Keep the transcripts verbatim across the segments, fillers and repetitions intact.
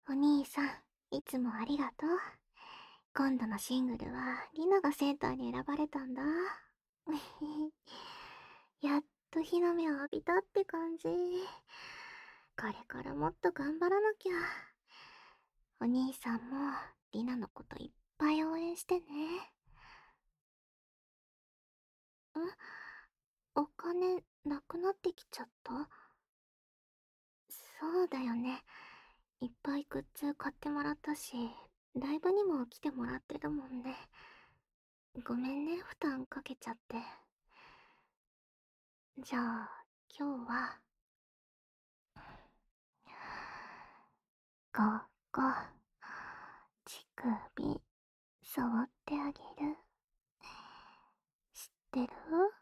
お兄さん、いつもありがとう。今度のシングルはリナがセンターに選ばれたんだ。やっと日の目を浴びたって感じ。これからもっと頑張らなきゃ。お兄さんもリナのこといっぱい応援してね。んお金なくなってきちゃった？そうだよね。いっぱいグッズ買ってもらったし、ライブにも来てもらってるもんね。ごめんね、負担かけちゃって。じゃあ、今日は、ここ、乳首、触ってあげる。知ってる？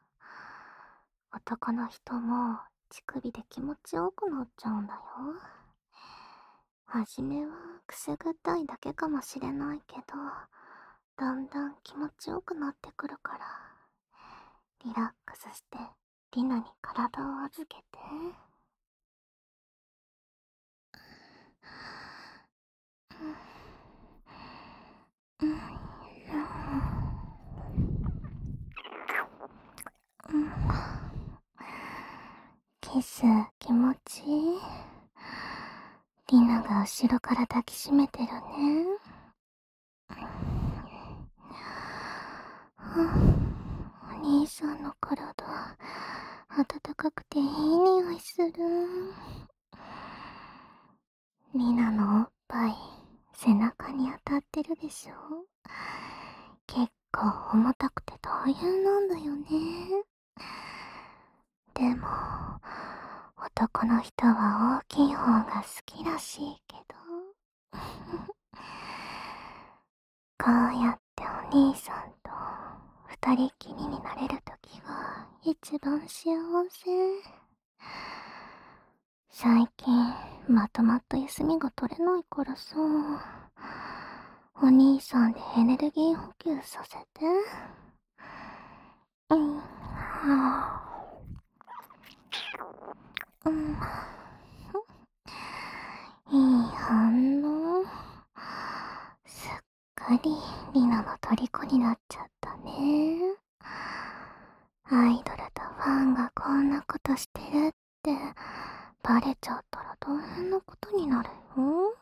男の人も乳首で気持ちよくなっちゃうんだよ。はじめはくすぐったいだけかもしれないけど、だんだん気持ちよくなってくるから、リラックスしてリナに体を預けて。うんうんうん、キス気持ちいい？リナが後ろから抱きしめてるね。お兄さんの体、温かくていい匂いする。リナのおっぱい、背中に当たってるでしょ？結構重たくて大変なんだよね。でも、男の人は大きい方が好きらしいけど。こうやってお兄さんと二人きりになれるときが一番幸せ。最近まとまった休みが取れないからさ、お兄さんでエネルギー補給させて。うん、はあ、うん、いい反応。すっかりリナの虜になっちゃったね。アイドルとファンがこんなことしてるってバレちゃったら大変なことになるよ。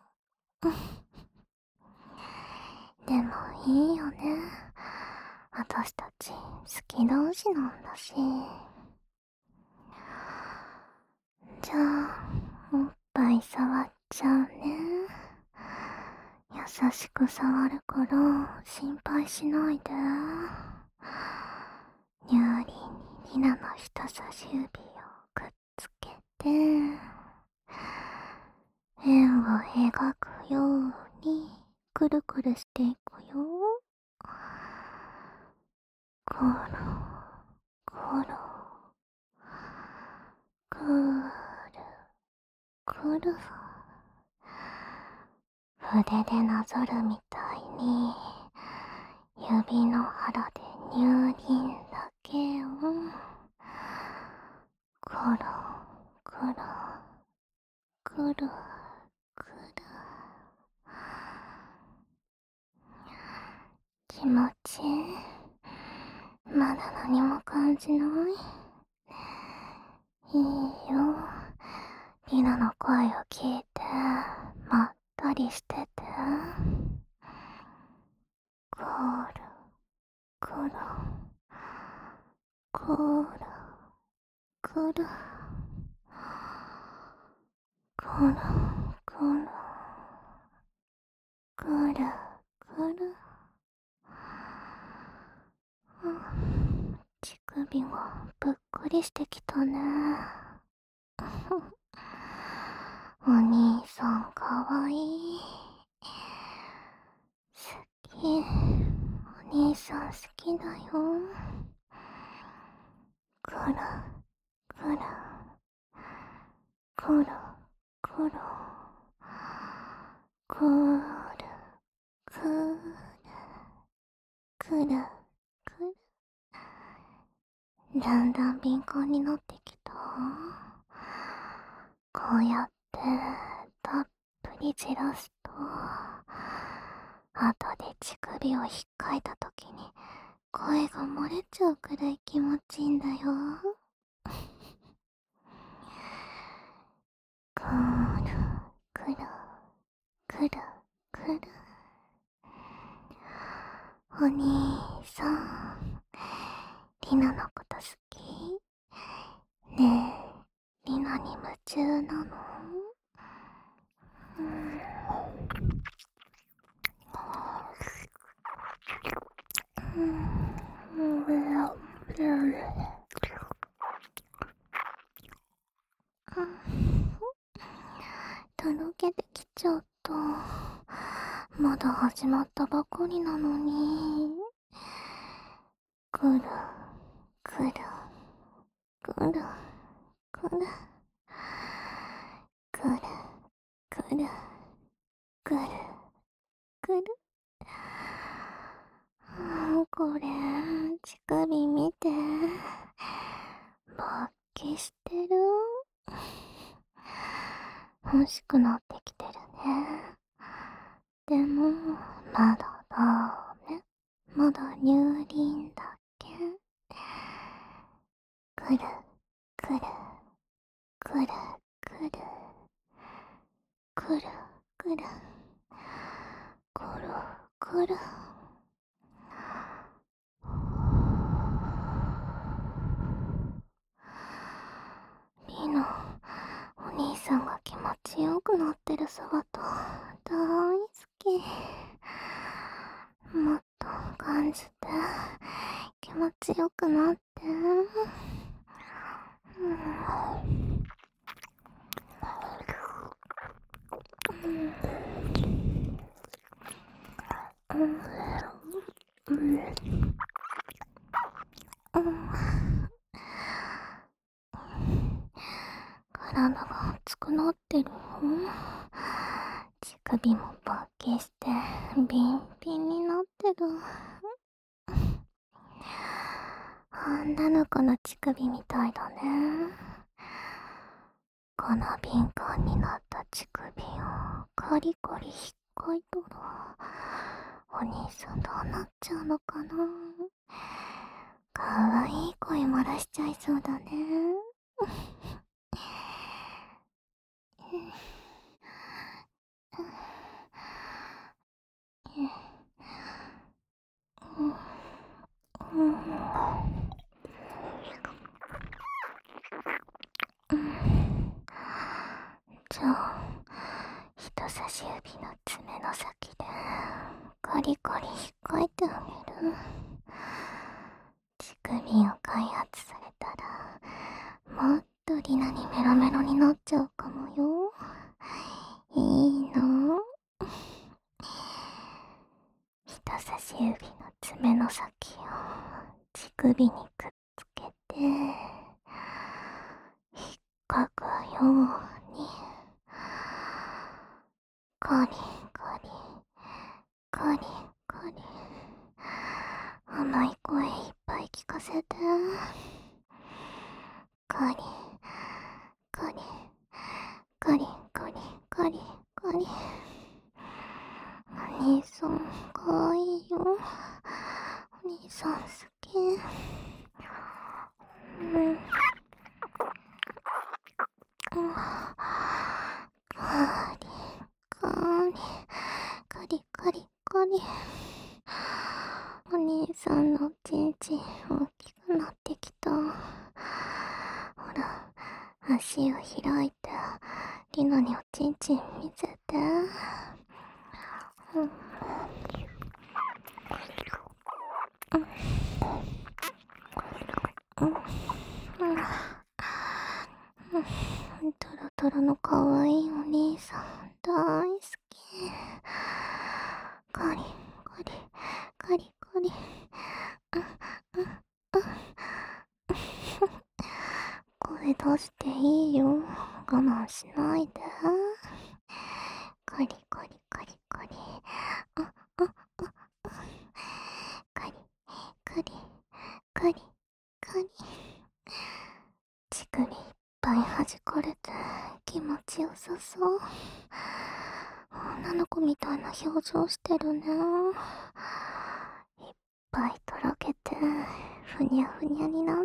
でもいいよね。私たち好き同士なんだし。じゃあ、おっぱい触っちゃうね。優しく触るから心配しないで。ニューリーにリナの人差し指をくっつけて、円を描くようにくるくるしていくよ。くるくるくるくる、筆でなぞるみたいに指の腹で乳輪だけをくるくるくるくる。気持ちいい？まだ何も感じない？いいよ。リナの声を聞いてまったりしてて。くるくるくるくるくるくるくるくる。乳首がぷっくりしてきたね。お兄さんかわいい。好き。お兄さん好きだよ。くるくるくるくるくるくるくるくる。だんだん敏感になってきた。こうやってたっぷにじらすと、後で乳首を引っかいた時に声が漏れちゃうくらい気持ちいいんだよ。くるくるくるくる。お兄さん、リナのこと好き？ねえ、リナに夢中なの？うん。うん。とろけてきちゃった。まだ始まったばかりなのに。くるくるくるくるくるくるくるくるくる。これ、乳首見て。勃起してる。欲しくなってきてるね。でも、まだダメ。まだ乳輪だけ。くるくるくるくるくるくるくるくる。リナ、お兄さんが気持ちよくなってる姿大好き。もっと感じて気持ちよくなって。うん。うん。うん。うん。体が熱くなってるよ。乳首も勃起してビンビンになってる。女の子の乳首みたいだね。この敏感になった乳首をコリコリ引っかいたら、お兄さんどうなっちゃうのかな。かわいい声漏らしちゃいそうだね。じゃあ、人差し指の爪の先でコリコリ引っかいてあげる。乳首を開発されたら、もっとリナにメロメロになっちゃうかもよ。いいの？人差し指の爪の先を乳首にくっつけて、引っかくように、コリコリコリコリ、甘い声いっぱい聞かせて。コリコリコリコリコリコリ。お兄さんかわいいよ。お兄さん好き。うん。カリカリカリカリカリ。お兄さんのちんちん大きくなってきた。ほら、足を開いてリナにおちんちん見せて。うん。うん。うん。トロトロのかわいいお兄さん大好き。カリカリカリカリ。うんうんうん。声出していいよ。我慢しないで。カリカリカリカリ。ああああ。カリカリカリカリ。乳首いっぱい弾かれて気持ちよさそう。 女の子みたいな表情してるね。いっぱいとろけて、ふにゃふにゃになって。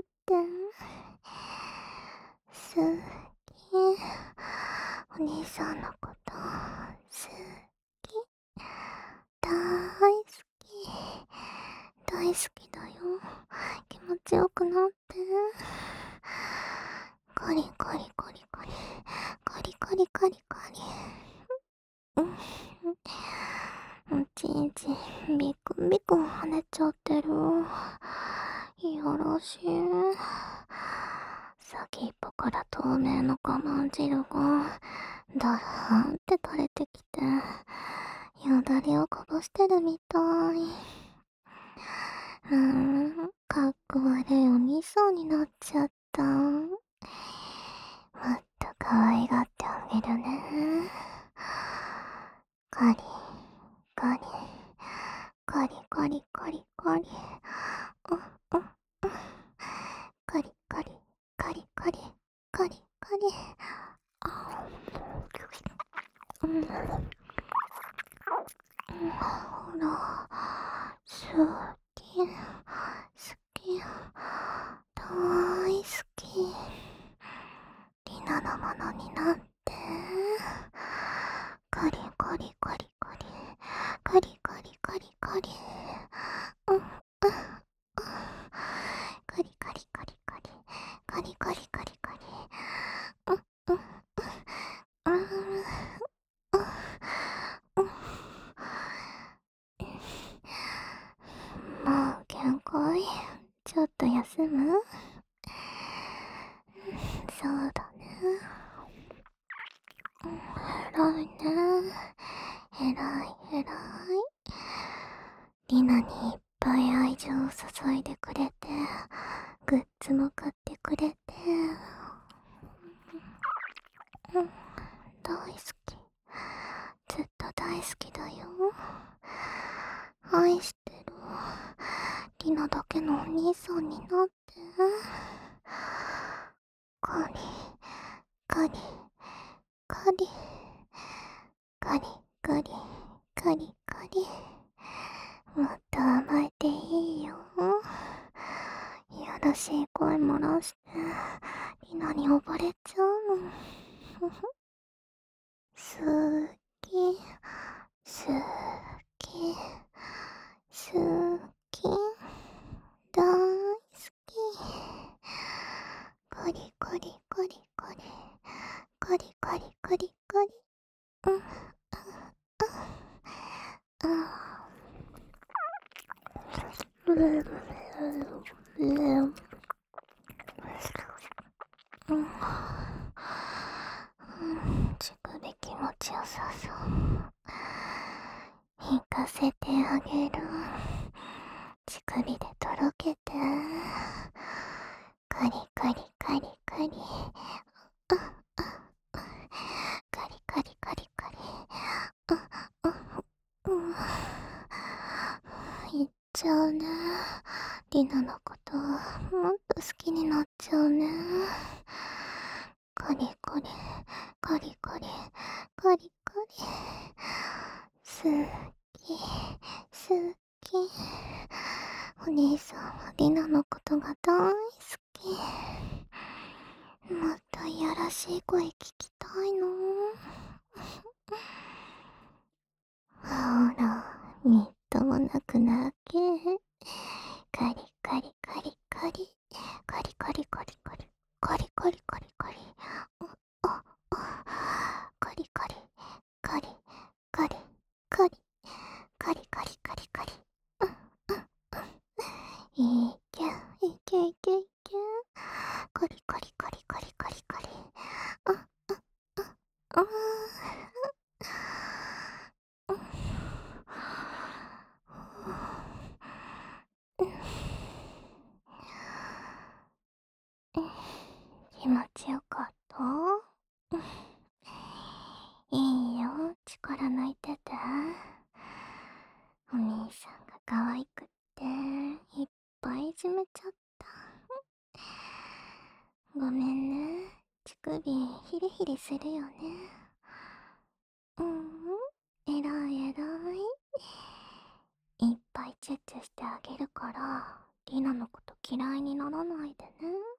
すっき。お兄さんのことすっき。だいすき。大好きだよ。気持ちよくなって。カリカリカリカリ。カリカリカリカリ。うん。おちんちん、ビクンビクン跳ねちゃってる。いやらしい。先っぽから透明の我慢汁が、だらーんって垂れてきて、よだれをこぼしてるみたい。うーん、かっこ悪いお兄さんになっちゃった。もっと可愛がってあげるね。カリ、カリ、カリカリカリカリ。うんうんうん。カリカリ、カリカリ、カリカリ。あうん。ほら、好き、好き、大好き。リナのものになって。カリカリカリカリ、カリカリカリカリ。うんうんうん。カリカリカリカリ、カリカリカリカリ。うんうんうん。あーうんうん。もう限界。ちょっと休む？そうだね。偉いね。偉い偉い。リナにいっぱい愛情を注いでくれて、グッズも買ってくれて、うん、大好き。ずっと大好きだよ。愛してる。リナだけのお兄さんになって。カリ、カリ、カリ、カリ、カリ、カリ、カリ。もっと甘えていいよ。いやらしい声漏らして、リナに溺れちゃうの。すっき、すっき、すっき、大好き。カリカリカリカリ、カリカリカリカリ。うん、うん、うん。うん、乳首気持ちよさそう。引かせてあげる。乳首でとろけて。カリカリカリカリ。ああカリカリカリカリ。ああうん。いっちゃうね。リナのこともっと好きになっちゃうね。カリカリカリカリカリカリ。好き好き。お兄さんはリナのことが大好き。もっといやらしい声聞きたいの。ほら、みっともなくなけ。カリカリカリカリ。カリカリカリカリ。カリカリカリカリ。あ、あ、カリカリ。カリ、カリ、カリ。カリカリカリカリ。うん、うん、うん。いけ、いけいけいけ。カリカリカリカリカリカリ。あ、あ、あ、あー。気持ちよかった？いいよ、力抜いてて。お兄さんが可愛くっていっぱいいじめちゃった。ごめんね。乳首ヒリヒリするよね。うん、えチュッチュしてあげるから、リナのこと嫌いにならないでね。